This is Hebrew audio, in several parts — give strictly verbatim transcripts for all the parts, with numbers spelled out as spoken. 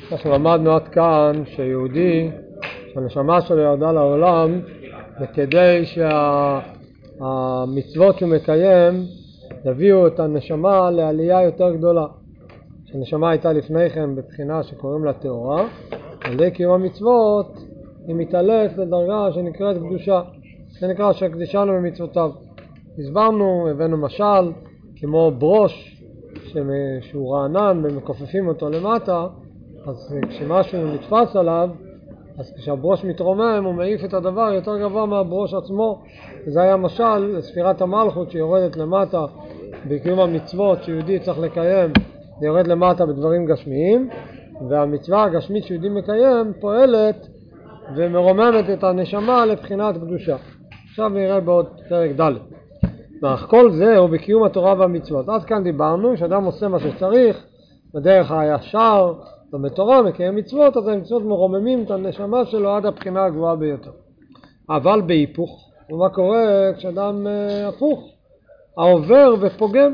אנחנו למדנו עד כאן שיהודי, שהנשמה שלו ירדה לעולם, וכדי שהמצוות שהוא מקיים יביאו את הנשמה לעלייה יותר גדולה. שהנשמה הייתה לפני כן בבחינה שקוראים לה תאורה, על ידי קיום המצוות היא מתעלית לדרגה שנקראת קדושה. זה נקרא שקדישנו במצוותיו. הסברנו, הבאנו משל, כמו ברוש שהוא רענן ומכופפים אותו למטה, אז כשמשהו נתפס עליו, אז כשהברוש מתרומם הוא מעיף את הדבר יותר גבוה מהברוש עצמו. וזה היה משל לספירת המלכות שיורדת למטה בקיום המצוות שיהודי צריך לקיים, זה יורד למטה בדברים גשמיים, והמצווה הגשמית שיהודי מקיים פועלת ומרוממת את הנשמה לבחינת קדושה. עכשיו נראה בעוד פרק ד'. ואך כל זה הוא בקיום התורה והמצוות. עד כאן דיברנו שאדם עושה מה שצריך בדרך הישר ובתורה מקיים מצוות, אז המצוות מרוממים את הנשמה שלו עד הבחינה הגבוהה ביותר. אבל בהיפוך, ומה קורה כשאדם אה, הפוך, העובר ופוגם,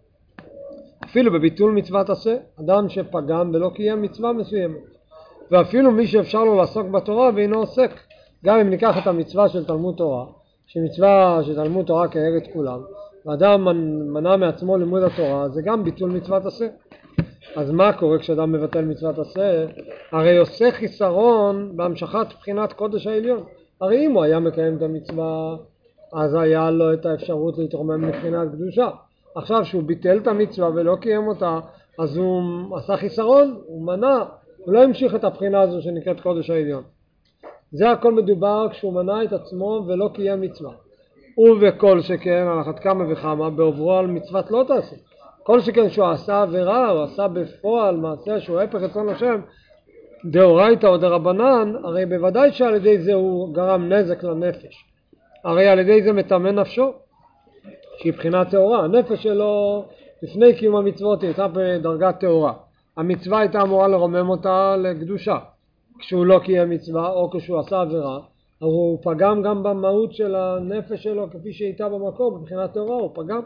אפילו בביטול מצוות עשה, אדם שפגם ולא קיים מצווה מסוימת, ואפילו מי שאפשר לו לעסוק בתורה ואינו עוסק, גם אם ניקח את המצווה של תלמוד תורה, שמצווה של תלמוד תורה כהרג את כולם, ואדם מנע מעצמו לימוד התורה, זה גם ביטול מצוות עשה. אז מה קורה כשאדם מבטל מצוות עשה? הרי עושה חיסרון בהמשכת בחינת קודש העליון. הרי אם הוא היה מקיים את המצווה, אז היה לו את האפשרות להתרומם מבחינת קדושה. עכשיו שהוא ביטל את המצווה ולא קיים אותה, אז הוא עשה חיסרון, הוא מנע, הוא לא המשיך את הבחינה הזו שנקראת קודש העליון. זה הכל מדובר כשהוא מנע את עצמו ולא קיים מצווה. ובכל שכן, על אחת כמה וכמה, בעוברו על מצוות לא תעשה. כל שכן שהוא עשה עבירה, הוא עשה בפועל מעשה שהוא הפך רצון השם, דאורייתא או דרבנן, הרי בוודאי שעל ידי זה הוא גרם נזק לנפש. הרי על ידי זה מטמא נפשו, שהיא בחינת תאורה. הנפש שלו לפני קיום המצוות הייתה בדרגת תאורה. המצווה הייתה אמורה לרומם אותה לקדושה. כשהוא לא קיים מצווה או כשהוא עשה עבירה, הוא פגם גם במהות של הנפש שלו כפי שהייתה במקור בבחינת תאורה, הוא פגם.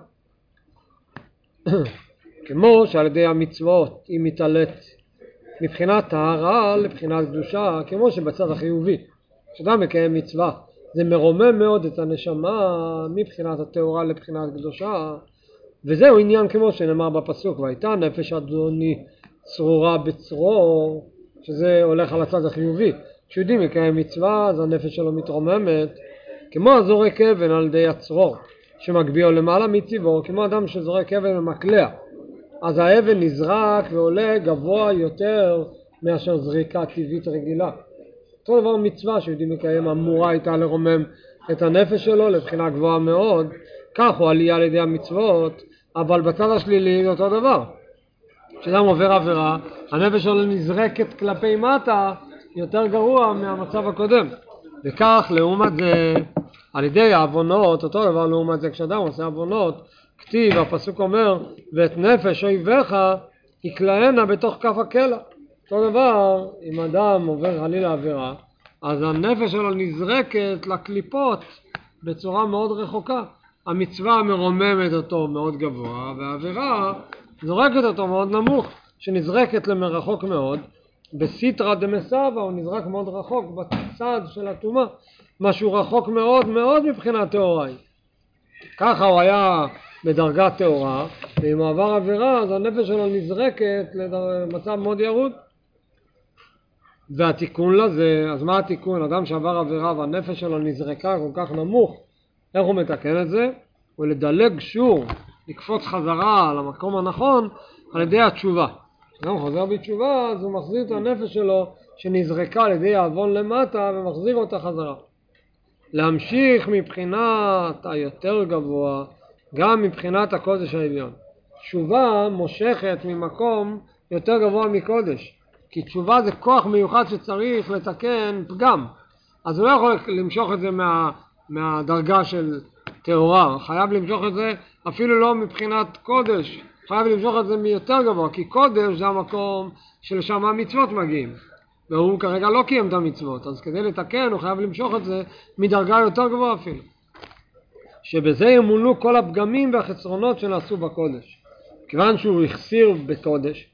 כמו שעל ידי המצוות היא מתעלית מבחינת טהרה לבחינת קדושה, כמו שבצד החיובי כשאדם מקיים מצווה זה מרומם מאוד את הנשמה מבחינת התאורה לבחינת קדושה, וזהו עניין כמו שנאמר בפסוק, והייתה נפש אדוני צרורה בצרור, שזה הולך על הצד החיובי. כשיהודי מקיים מצווה אז הנפש שלו מתרוממת, כמו הזורק אבן על ידי הצרור שמגביהו למעלה מציבור, כמו אדם שזורק אבן במקלע, אז האבן נזרק ועולה גבוה יותר מאשר זריקה טבעית רגילה. אותו דבר מצווה שיהודי מקיים אמורה הייתה לרומם את הנפש שלו לבחינה גבוהה מאוד, כך הוא עלייה על ידי המצוות, אבל בצד השלילי זה אותו דבר. כשאדם עובר עבירה, הנפש שלו נזרקת כלפי מטה יותר גרוע מהמצב הקודם. וכך לעומת זה, על ידי העוונות, אותו דבר לעומת זה כשאדם עושה עוונות, כתיב, הפסוק אומר, ואת נפש אויביך יקלענה בתוך כף הקלע. אותו דבר, אם אדם עובר חלילה עבירה, אז הנפש שלו נזרקת לקליפות בצורה מאוד רחוקה. המצווה מרוממת אותו מאוד גבוה, והעבירה זורקת אותו מאוד נמוך, שנזרקת למרחוק מאוד. בסיטרא דמסבא הוא נזרק מאוד רחוק בצד של הטומאה, משהו רחוק מאוד מאוד מבחינת תאורה. ככה הוא היה בדרגת תאורה, ואם הוא עבר עבירה אז הנפש שלו נזרקת למצב מאוד ירוד. והתיקון לזה, אז מה התיקון? אדם שעבר עבירה והנפש שלו נזרקה כל כך נמוך, איך הוא מתקן את זה? הוא לדלג שור, לקפוץ חזרה למקום הנכון על ידי התשובה. כשאדם חוזר בתשובה אז הוא מחזיר את הנפש שלו שנזרקה על ידי העוון למטה ומחזיר אותה חזרה. להמשיך מבחינת היותר גבוה גם מבחינת הקודש העליון. תשובה מושכת ממקום יותר גבוה מקודש, כי תשובה זה כוח מיוחד שצריך לתקן פגם, אז הוא לא יכול למשוך את זה מה, מהדרגה של תאורה, חייב למשוך את זה אפילו לא מבחינת קודש, חייב למשוך את זה מיותר גבוה, כי קודש זה המקום שלשם המצוות מגיעים, והוא כרגע לא קיים את המצוות, אז כדי לתקן הוא חייב למשוך את זה מדרגה יותר גבוה אפילו, שבזה ימולאו כל הפגמים והחסרונות שנעשו בקודש. כיוון שהוא החסיר בקודש,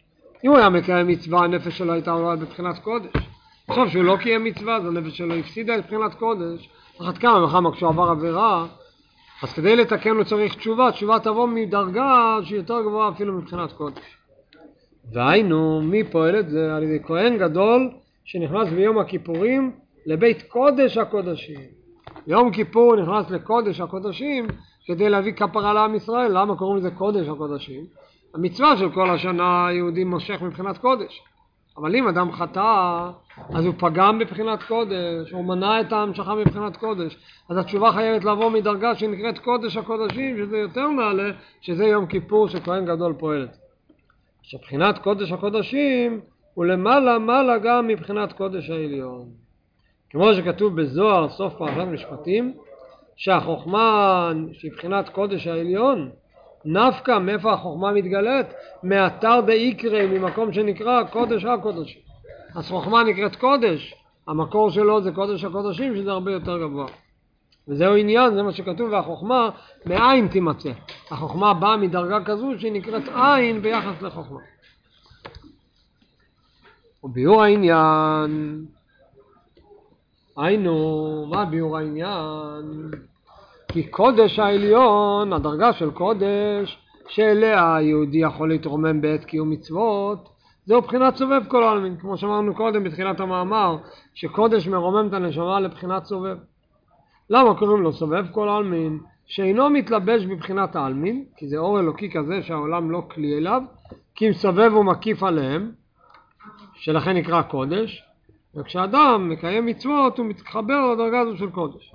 אם הוא היה מקיים מצווה, הנפש שלו הייתה עולה בבחינת קודש. עכשיו שהוא לא קיים מצווה, אז הנפש שלו הפסידה את בחינת קודש. אחת כמה מחמה כשהוא עבר עבירה, אז כדי לתקן הוא צריך תשובה, תשובה תבוא מדרגה שהיא יותר גבוהה אפילו מבחינת קודש. והיינו, מי פועל את זה? על ידי כהן גדול שנכנס ביום הכיפורים לבית קודש הקודשים. ביום כיפור הוא נכנס לקודש הקודשים כדי להביא כפרה לעם ישראל. למה קוראים לזה קודש הקודשים? המצווה של כל השנה היהודי מושך מבחינת קודש. אבל אם אדם חטא, אז הוא פגם בבחינת קודש, הוא מנע את ההמשכה מבחינת קודש. אז התשובה חייבת לבוא מדרגה שנקראת קודש הקודשים, שזה יותר מעלה, שזה יום כיפור שכהן גדול פועלת. שבחינת קודש הקודשים הוא למעלה מעלה גם מבחינת קודש העליון. כמו שכתוב בזוהר, סוף פרשת משפטים, שהחוכמה שהיא בחינת קודש העליון, נפקא, מאיפה החוכמה מתגלית? מאתר דאיקרא, ממקום שנקרא קודש הקודשים. אז חוכמה נקראת קודש, המקור שלו זה קודש הקודשים, שזה הרבה יותר גבוה. וזהו עניין, זה מה שכתוב, והחוכמה מאין תימצא. החוכמה באה מדרגה כזו שהיא נקראת עין ביחס לחוכמה. וביאור העניין, היינו, מה ביאור העניין? כי קודש העליון, הדרגה של קודש, שאליה היהודי יכול להתרומם בעת קיום מצוות, זהו בחינת סובב כל העלמין. כמו שאמרנו קודם בתחילת המאמר, שקודש מרומם את הנשמה לבחינת סובב. למה קוראים לו סובב כל העלמין? שאינו מתלבש בבחינת העלמין, כי זה אור אלוקי כזה שהעולם לא כלי אליו, כי אם סובב הוא מקיף עליהם, שלכן נקרא קודש, וכשאדם מקיים מצוות הוא מתחבר לדרגה הזו של קודש.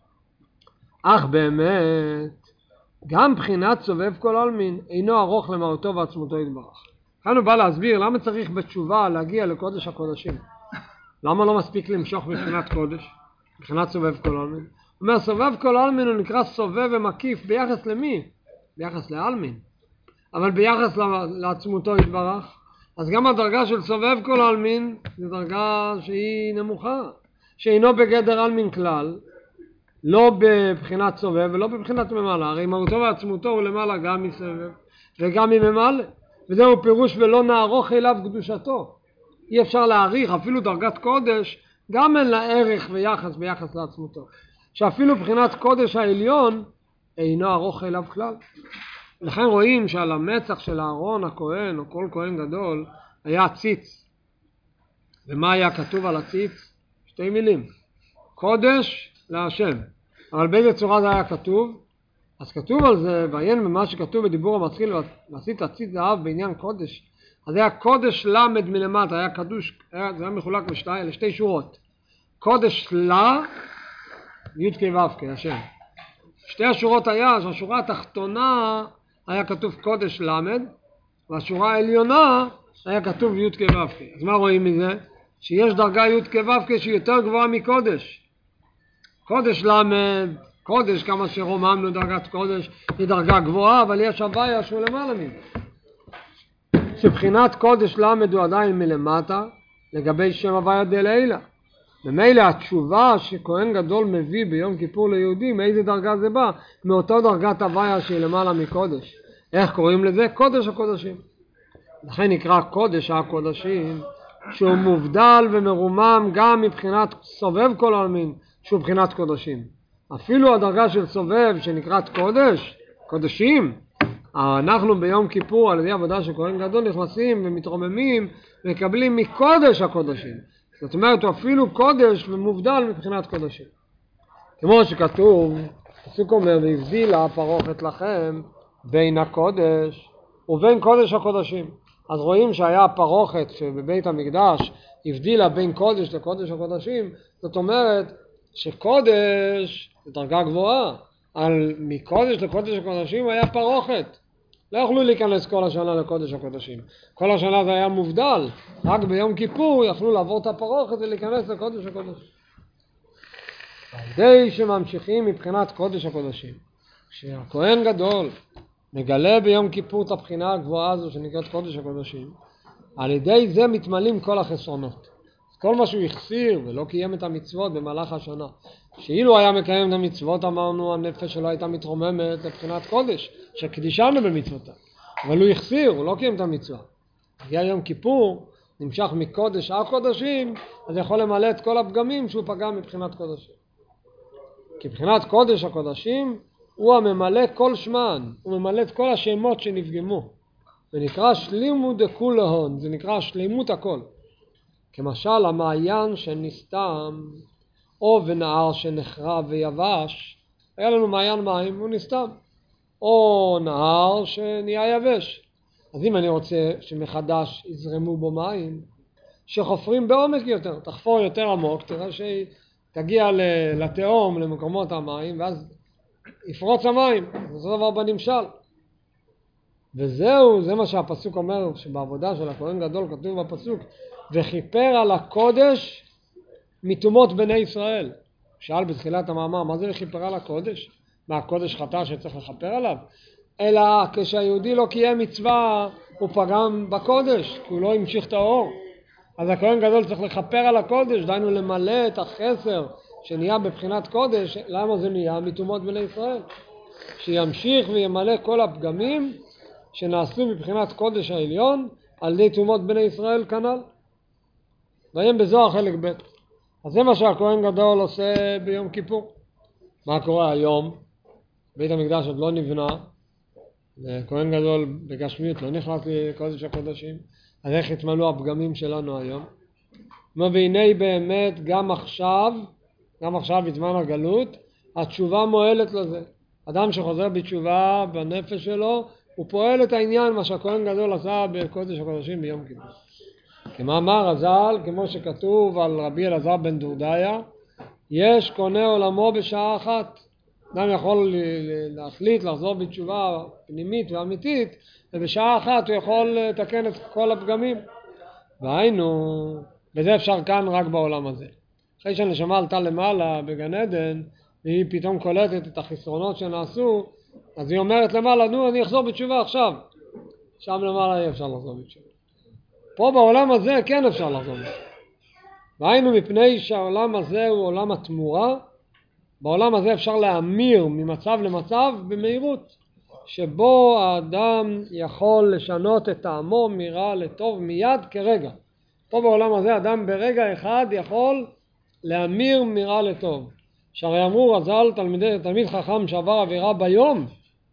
אך באמת, גם בחינת סובב כל עלמין אינו ארוך למהותו ועצמותו יתברך. כאן הוא בא להסביר למה צריך בתשובה להגיע לקודש הקודשים. למה לא מספיק למשוך בבחינת קודש, בבחינת סובב כל עלמין? הוא אומר, סובב כל עלמין הוא נקרא סובב ומקיף ביחס למי? ביחס לעלמין. אבל ביחס לעצמותו יתברך, אז גם הדרגה של סובב כל עלמין זו דרגה שהיא נמוכה, שאינו בגדר עלמין כלל, לא בבחינת סובב ולא בבחינת ממעלה. הרי מהותו ועצמותו הוא למעלה גם מסובב וגם ממעלה, וזהו פירוש ולא נערוך אליו קדושתו. אי אפשר להעריך, אפילו דרגת קודש גם אין לה ערך ויחס ביחס לעצמותו, שאפילו בחינת קודש העליון אינו ארוך אליו כלל. לכן רואים שעל המצח של אהרון הכהן או כל כהן גדול היה ציץ. ומה היה כתוב על הציץ? שתי מילים, קודש להשם. אבל באיזה צורה זה היה כתוב? אז כתוב על זה, ועיין במה שכתוב בדיבור המתחיל, ועשית ציץ זהב בעניין קודש. אז היה קודש למד מלמטה, היה קדוש, היה, זה היה מחולק לשתי, לשתי שורות. קודש לה, י' כ' ו' כ', השם. שתי השורות היה, שהשורה התחתונה היה כתוב קודש למד, והשורה העליונה היה כתוב י' כ' ו' כ'. אז מה רואים מזה? שיש דרגה י' כ' ו' כ' שהיא יותר גבוהה מקודש. קודש למד, קודש כמה שרוממנו דרגת קודש היא דרגה גבוהה, אבל יש הוויה שהוא למעלה מזה. שבחינת קודש למד הוא עדיין מלמטה לגבי שם הוויה דלילה. במילא התשובה שכהן גדול מביא ביום כיפור ליהודים, מאיזה דרגה זה בא? מאותו דרגת הוויה שהיא למעלה מקודש. איך קוראים לזה? קודש הקודשים. לכן נקרא קודש הקודשים, שהוא מובדל ומרומם גם מבחינת סובב כל עלמין, שהוא בחינת קודשים. אפילו הדרגה של סובב שנקראת קודש, קודשים, אנחנו ביום כיפור על ידי עבודה של כהן גדול נכנסים ומתרוממים ומקבלים מקודש הקודשים. זאת אומרת, הוא אפילו קודש ומובדל מבחינת קודשים. כמו שכתוב, הפסוק אומר, והבדילה פרוכת לכם בין הקודש ובין קודש הקודשים. אז רואים שהיה פרוכת שבבית המקדש הבדילה בין קודש לקודש הקודשים. זאת אומרת שקודש זה דרגה גבוהה, על מקודש לקודש הקודשים היה פרוכת. לא יכלו להיכנס כל השנה לקודש הקודשים. כל השנה זה היה מובדל. רק ביום כיפור יכלו לעבור את הפרוכת ולהיכנס לקודש הקודשים. על ידי שממשיכים מבחינת קודש הקודשים, כשהכהן גדול מגלה ביום כיפור את הבחינה הגבוהה הזו שנקראת קודש הקודשים, על ידי זה מתמלאים כל החסרונות. כל מה שהוא החסיר ולא קיים את המצוות במהלך השנה, שאילו היה מקיים את המצוות, אמרנו, הנפש שלו הייתה מתרוממת לבחינת קודש, שקדישנו במצוותיו. אבל הוא החסיר, הוא לא קיים את המצווה. הגיע יום כיפור, נמשך מקודש עד קודשים, אז יכול למלא את כל הפגמים שהוא פגע מבחינת קודשים. כי מבחינת קודש הקודשים, הוא הממלא כל שמן, הוא ממלא את כל השמות שנפגמו. זה נקרא שלימו דכולהון, זה נקרא שלימות הכל. כמשל המעיין שנסתם, או ונהר שנחרב ויבש, היה לנו מעיין מים, הוא נסתם. או נהר שנהיה יבש. אז אם אני רוצה שמחדש יזרמו בו מים, שחופרים בעומק יותר, תחפור יותר עמוק, תראה שתגיע לתהום, למקומות המים, ואז יפרוץ המים. זה דבר בנמשל. וזהו, זה מה שהפסוק אומר, שבעבודה של הכהן גדול כתוב בפסוק, וכיפר על הקודש מתומות בני ישראל. שאל בתחילת המאמר, מה זה לכיפר על הקודש? מה, הקודש חטא שצריך לכפר עליו? אלא כשהיהודי לא קיים מצווה, הוא פגם בקודש, כי הוא לא המשיך את האור. אז הכהן גדול צריך לכפר על הקודש, דיינו למלא את החסר שנהיה בבחינת קודש. למה זה נהיה? מתומות בני ישראל. שימשיך וימלא כל הפגמים שנעשו מבחינת קודש העליון על ידי תומות בני ישראל כנ"ל. והם בזוהר חלק ב'. אז זה מה שהכהן גדול עושה ביום כיפור. מה קורה היום? בית המקדש עוד לא נבנה, וכהן גדול בגשמיות לא נכנס לקודש הקודשים, אז איך התמלאו הפגמים שלנו היום? והנה באמת גם עכשיו, גם עכשיו בזמן הגלות, התשובה מועלת לזה. אדם שחוזר בתשובה בנפש שלו, הוא פועל את העניין מה שהכהן גדול עשה בקודש הקודשים ביום כיפור. כמאמר הז"ל, כמו שכתוב על רבי אלעזר בן דורדיה, יש קונה עולמו בשעה אחת. אדם יכול להחליט לחזור בתשובה פנימית ואמיתית, ובשעה אחת הוא יכול לתקן את כל הפגמים. והיינו, וזה אפשר כאן רק בעולם הזה. אחרי שהנשמה עלתה למעלה בגן עדן, והיא פתאום קולטת את החסרונות שנעשו, אז היא אומרת למעלה, נו, אני אחזור בתשובה עכשיו. שם למעלה אי אפשר לחזור בתשובה. פה בעולם הזה כן אפשר לחזור בתשובה. והיינו מפני שהעולם הזה הוא עולם התמורה, בעולם הזה אפשר להמיר ממצב למצב במהירות, שבו האדם יכול לשנות את טעמו מרע לטוב מיד כרגע. פה בעולם הזה אדם ברגע אחד יכול להמיר מרע לטוב. שהרי אמרו רז"ל, תלמידי, תלמיד חכם שעבר עבירה ביום,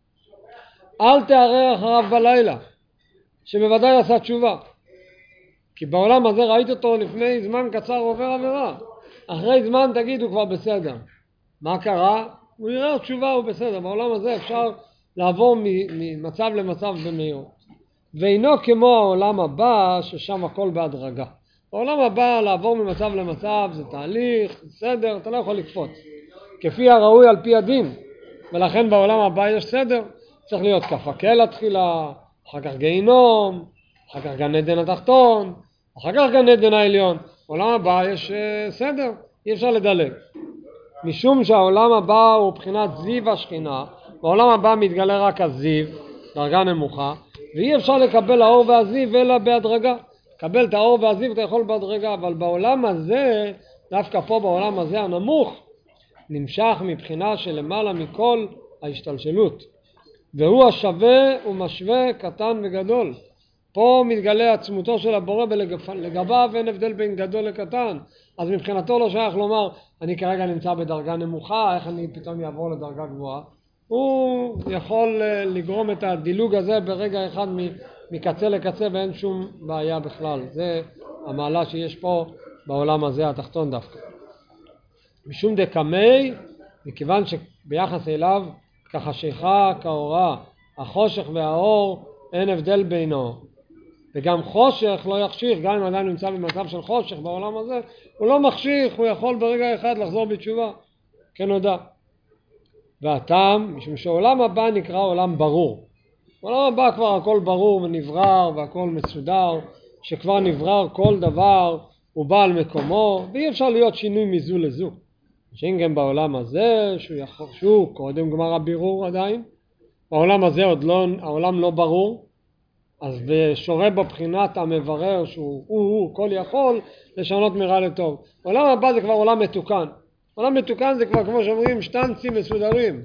אל תערער אחריו בלילה, שבוודאי עשה תשובה. כי בעולם הזה ראית אותו לפני זמן קצר עובר עבירה. אחרי זמן תגיד הוא כבר בסדר. מה קרה? הוא יראה תשובה, הוא בסדר. בעולם הזה אפשר לעבור ממצב למצב במהירות. ואינו כמו העולם הבא ששם הכל בהדרגה. בעולם הבא לעבור ממצב למצב זה תהליך, סדר, אתה לא יכול לקפוץ. כפי הראוי על פי הדין. ולכן בעולם הבא יש סדר. צריך להיות כפקל התחילה, אחר כך גיהינום, אחר כך גן עדן התחתון, אחר כך גן עדן העליון. בעולם הבא יש סדר, אי אפשר לדלג. משום שהעולם הבא הוא בחינת זיו השכינה, בעולם הבא מתגלה רק הזיו, דרגה נמוכה, ואי אפשר לקבל האור והזיו אלא בהדרגה. קבל את האור והזיו אתה יכול בהדרגה, אבל בעולם הזה, דווקא פה בעולם הזה הנמוך, נמשך מבחינה של למעלה מכל ההשתלשלות. והוא השווה ומשווה קטן וגדול. פה מתגלה עצמותו של הבורא ולגביו אין הבדל בין גדול לקטן. אז מבחינתו לא שייך לומר, אני כרגע נמצא בדרגה נמוכה, איך אני פתאום יעבור לדרגה גבוהה. הוא יכול לגרום את הדילוג הזה ברגע אחד מקצה לקצה ואין שום בעיה בכלל. זה המעלה שיש פה בעולם הזה התחתון דווקא. משום דקמי, מכיוון שביחס אליו כחשיכה, כאורה, החושך והאור, אין הבדל בינו. וגם חושך לא יחשיך, גם אם אדם נמצא במצב של חושך בעולם הזה, הוא לא מחשיך, הוא יכול ברגע אחד לחזור בתשובה, כנודע. והטעם, משום שעולם הבא נקרא עולם ברור. בעולם הבא כבר הכל ברור ונברר והכל מסודר, שכבר נברר כל דבר, הוא בא על מקומו, ואי אפשר להיות שינוי מזו לזו. שינגם בעולם הזה, שהוא יחשו, קודם גמר הבירור עדיין, בעולם הזה עוד לא, העולם לא ברור, אז בשורה בבחינת המברר שהוא הוא, הוא כל יכול לשנות מרע לטוב. עולם הבא זה כבר עולם מתוקן. עולם מתוקן זה כבר כמו שאומרים שטנצים מסודרים.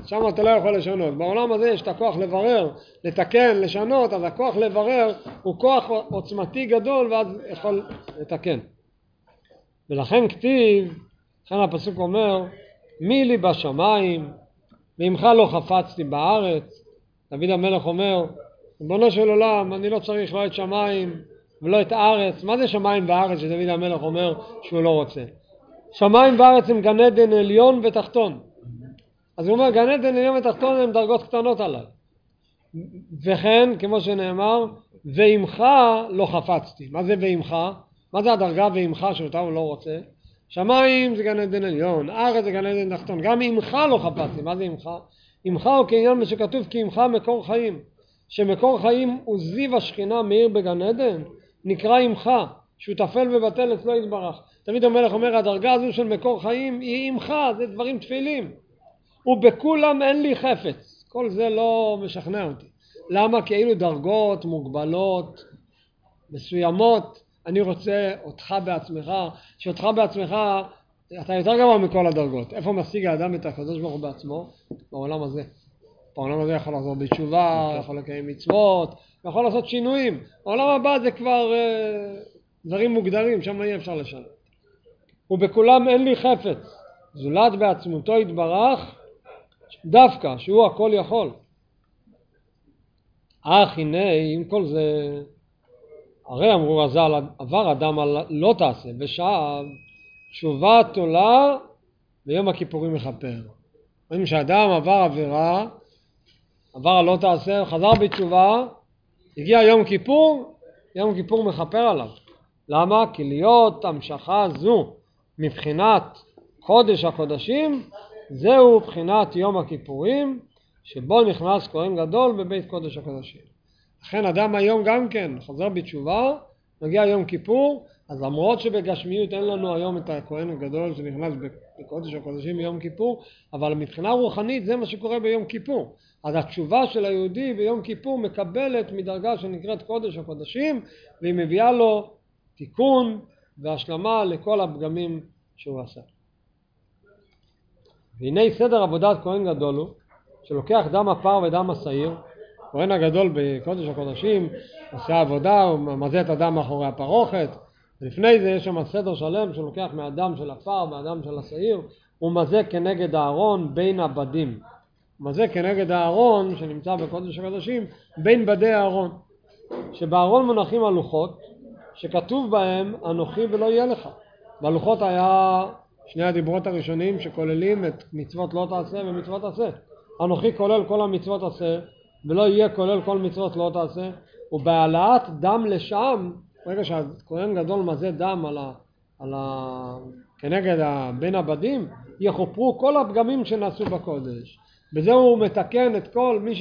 שם אתה לא יכול לשנות. בעולם הזה יש את הכוח לברר, לתקן, לשנות, אז הכוח לברר הוא כוח עוצמתי גדול ואז יכול לתקן. ולכן כתיב, לכן הפסוק אומר, מי לי בשמיים, ועמך לא חפצתי בארץ. דוד המלך אומר, ריבונו של עולם, אני לא צריך לא את שמיים ולא את הארץ. מה זה שמיים וארץ שדוד המלך אומר שהוא לא רוצה? שמיים וארץ הם גן עדן עליון ותחתון. אז הוא אומר, גן עדן עליון ותחתון הם דרגות קטנות עליי. וכן, כמו שנאמר, ועמך לא חפצתי. מה זה ועמך? מה זה הדרגה ועמך שאותה הוא לא רוצה? שמיים זה גן עדן עליון, ארץ זה גן עדן תחתון. גם עמך לא חפצתי. מה זה עמך? עמך הוא כעניין מה שכתוב, כי עמך מקור חיים. שמקור חיים הוא זיו השכינה מאיר בגן עדן, נקרא עמך, שהוא תפל ובטל אצלו יתברך. תמיד המלך אומר, הדרגה הזו של מקור חיים היא עמך, זה דברים תפילים. ובכולם אין לי חפץ. כל זה לא משכנע אותי. למה? כי אילו דרגות מוגבלות, מסוימות, אני רוצה אותך בעצמך, שאותך בעצמך, אתה יותר גבוה מכל הדרגות. איפה משיג האדם את הקדוש ברוך הוא בעצמו? בעולם הזה. בעולם הזה יכול לעשות בתשובה, יכול לקיים מצוות, יכול לעשות שינויים. בעולם הבא זה כבר אה, דברים מוגדרים, שם אי אפשר לשנות. ובכולם אין לי חפץ. זולת בעצמותו יתברך, דווקא שהוא הכל יכול. אך הנה, עם כל זה, הרי אמרו רז"ל, עבר אדם על לא תעשה, ושב, תשובה תולה, ויום הכיפורים מכפר. רואים שאדם עבר עבירה, עבר על לא תעשה, חזר בתשובה, הגיע יום כיפור, יום כיפור מכפר עליו. למה? כי להיות המשכה זו מבחינת קודש הקודשים, זהו בחינת יום הכיפורים, שבו נכנס כהן גדול בבית קודש הקודשים. לכן אדם היום גם כן חוזר בתשובה, מגיע יום כיפור, אז למרות שבגשמיות אין לנו היום את הכהן הגדול שנכנס בקודש הקודשים ביום כיפור, אבל מבחינה רוחנית זה מה שקורה ביום כיפור. אז התשובה של היהודי ביום כיפור מקבלת מדרגה שנקראת קודש הקודשים, והיא מביאה לו תיקון והשלמה לכל הפגמים שהוא עשה. והנה סדר עבודת כהן גדול הוא, שלוקח דם הפר ודם השעיר. כהן הגדול בקודש הקודשים עושה עבודה, הוא מזה את הדם מאחורי הפרוכת, ולפני זה יש שם סדר שלם שלוקח מהדם של הפר והדם של השעיר, הוא מזה כנגד הארון בין הבדים. מזה כנגד הארון שנמצא בקודש הקודשים בין בדי הארון. שבארון מונחים הלוחות שכתוב בהם אנוכי ולא יהיה לך. בלוחות היה שני הדיברות הראשונים שכוללים את מצוות לא תעשה ומצוות עשה. אנוכי כולל כל המצוות עשה ולא יהיה כולל כל מצוות לא תעשה. ובהעלאת דם לשם, ברגע שהכהן גדול מזה דם על ה, על ה, כנגד בין הבדים, יחופרו כל הפגמים שנעשו בקודש. בזה הוא מתקן את כל מי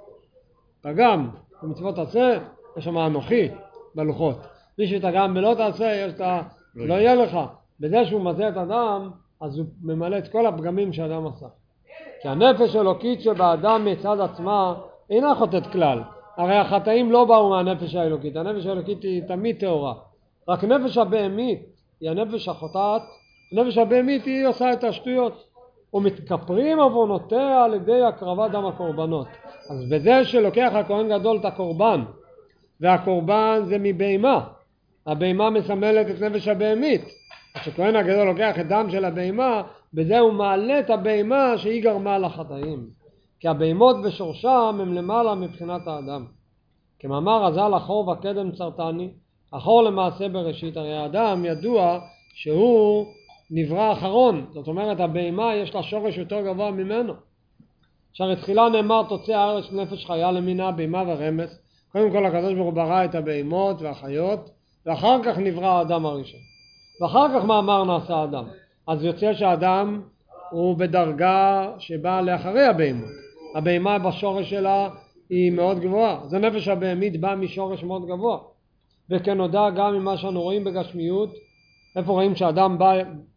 שפגם במצוות עשה, יש שם אנוכי בלוחות. מי שפגם בלא תעשה, יש את ה... לא יהיה לך. בזה שהוא מזה את הדם, אז הוא ממלא את כל הפגמים שהאדם עשה. כי הנפש האלוקית שבאדם מצד עצמה אינה חוטאת כלל. הרי החטאים לא באו מהנפש האלוקית. הנפש האלוקית היא תמיד טהורה. רק נפש הבהמית היא הנפש החוטאת. הנפש הבהמית היא עושה את השטויות. ומתכפרים עוונותיה על ידי הקרבת דם הקורבנות. אז בזה שלוקח הכהן גדול את הקורבן, והקורבן זה מבהמה. הבהמה מסמלת את נפש הבהמית. כשכהן הגדול לוקח את דם של הבהמה, בזה הוא מעלה את הבהמה שהיא גרמה לחטאים. כי הבהמות בשורשם הם למעלה מבחינת האדם. כמאמר רז"ל, החור וקדם צרתני, החור למעשה בראשית. הרי האדם ידוע שהוא נברא אחרון. זאת אומרת, הבהמה יש לה שורש יותר גבוה ממנו. שהרי תחילה נאמר תוצא הארץ נפש חיה למינה, בהמה ורמס. קודם כל הקדוש ברוך הוא ברא את הבהמות והחיות, ואחר כך נברא האדם הראשון. ואחר כך מאמר נעשה האדם. אז יוצא שהאדם הוא בדרגה שבאה לאחרי הבהמות. הבהמה בשורש שלה היא מאוד גבוהה. אז הנפש הבהמית באה משורש מאוד גבוה. וכנודע גם ממה שאנו רואים בגשמיות, איפה רואים שהאדם בא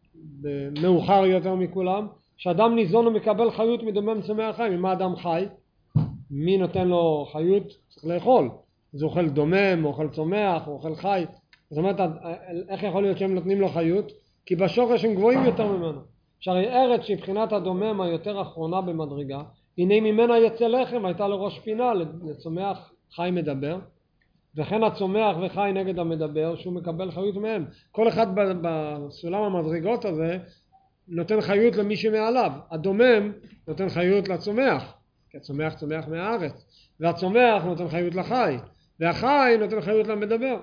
מאוחר יותר מכולם? שאדם ניזון ומקבל חיות מדומם צמח החיים. ממה אדם חי? מי נותן לו חיות? צריך לאכול. אז הוא אוכל דומם, הוא אוכל צומח, הוא אוכל חי. זאת אומרת, איך יכול להיות שהם נותנים לו חיות? כי בשורש הם גבוהים יותר ממנו. שהרי ארץ שבחינת הדומם היותר אחרונה במדרגה, הנה ממנה יצא לחם, הייתה לראש פינה, לצומח חי מדבר, וכן הצומח וחי נגד המדבר, שהוא מקבל חיות מהם. כל אחד בסולם המדרגות הזה נותן חיות למי שמעליו. הדומם נותן חיות לצומח, כי הצומח צומח מהארץ, והצומח נותן חיות לחי, והחי נותן חיות למדבר.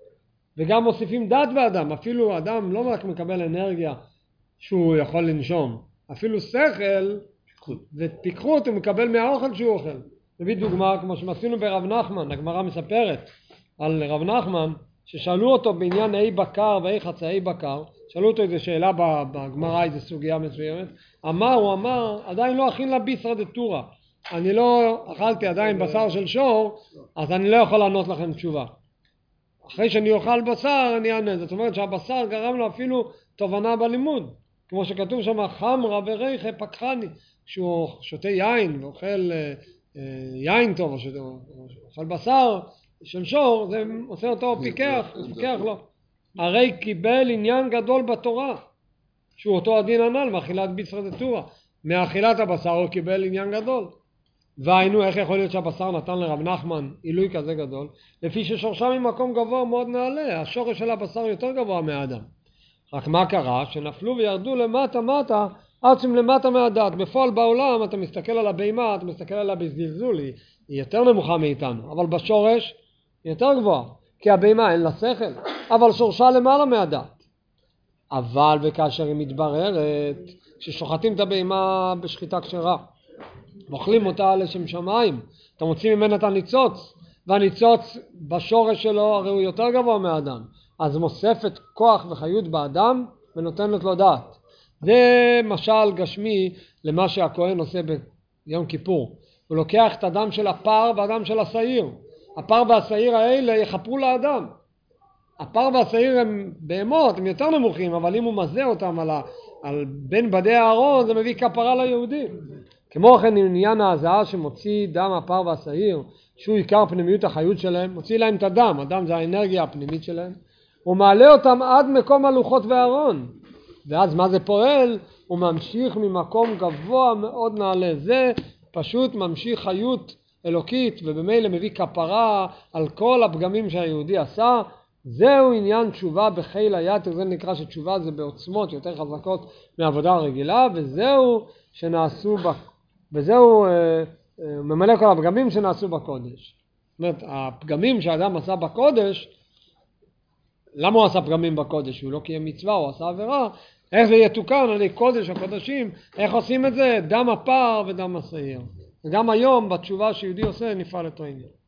וגם מוסיפים דת באדם, אפילו אדם לא רק מקבל אנרגיה שהוא יכול לנשום, אפילו שכל ופיקחות הוא מקבל מהאוכל שהוא אוכל. נביא דוגמה כמו שמעשינו ברב נחמן, הגמרא מספרת על רב נחמן ששאלו אותו בעניין אי בקר ואי חצאי בקר, שאלו אותו איזו שאלה בגמרא, איזו סוגיה מסוימת, אמר, הוא אמר, עדיין לא אכין לה ביסרא דתורא, אני לא אכלתי עדיין בשר של שור, אז אני לא יכול לענות לכם תשובה. אחרי שאני אוכל בשר אני אענה. זאת אומרת שהבשר גרם לו אפילו תובנה בלימוד, כמו שכתוב שם חמרה וריחה פקחני, כשהוא שותה יין ואוכל יין טוב או שאוכל בשר של שור, זה עושה אותו פיקח, פיקח לו. הרי קיבל עניין גדול בתורה, שהוא אותו הדין הנ"ל מאכילת ביסרא דתורא, מאכילת הבשר הוא קיבל עניין גדול. והיינו, איך יכול להיות שהבשר נתן לרב נחמן עילוי כזה גדול? לפי ששורשם ממקום גבוה מאוד נעלה, השורש של הבשר יותר גבוה מהאדם. רק מה קרה? שנפלו וירדו למטה מטה, עד שהם למטה מהדת. בפועל בעולם אתה מסתכל על הבהמה, אתה מסתכל עליה בזלזול, היא, היא יותר נמוכה מאיתנו, אבל בשורש היא יותר גבוהה, כי הבהמה אין לה שכל, אבל שורשה למעלה מהדת. אבל וכאשר היא מתבררת, כששוחטים את הבהמה בשחיטה כשרה, ואוכלים אותה לשם שמיים, אתה מוציא ממנה את הניצוץ, והניצוץ בשורש שלו הרי הוא יותר גבוה מהאדם, אז מוספת כוח וחיות באדם ונותנת לו דעת. זה משל גשמי למה שהכהן עושה ביום כיפור. הוא לוקח את הדם של הפר והדם של השעיר. הפר והשעיר האלה יחפרו לאדם. הפר והשעיר הם בהמות, הם יותר נמוכים, אבל אם הוא מזה אותם על, ה, על בין בדי הארון, זה מביא כפרה ליהודים. כמו כן עניין ההזעה שמוציא דם הפר והשעיר, שהוא עיקר פנימיות החיות שלהם, מוציא להם את הדם, הדם זה האנרגיה הפנימית שלהם, הוא מעלה אותם עד מקום הלוחות והארון, ואז מה זה פועל? הוא ממשיך ממקום גבוה מאוד נעלה, זה פשוט ממשיך חיות אלוקית, ובמילא מביא כפרה על כל הפגמים שהיהודי עשה. זהו עניין תשובה בחיל היתר, זה נקרא שתשובה זה בעוצמות יותר חזקות מעבודה הרגילה, וזהו שנעשו ב... וזהו אה, אה, ממלא כל הפגמים שנעשו בקודש. זאת אומרת, הפגמים שהאדם עשה בקודש, למה הוא עשה פגמים בקודש? הוא לא קיים מצווה, הוא עשה עבירה. איך זה יתוקן על קודש הקודשים? איך עושים את זה? דם הפר ודם השעיר. וגם היום בתשובה שיהודי עושה נפעל אותו עניין.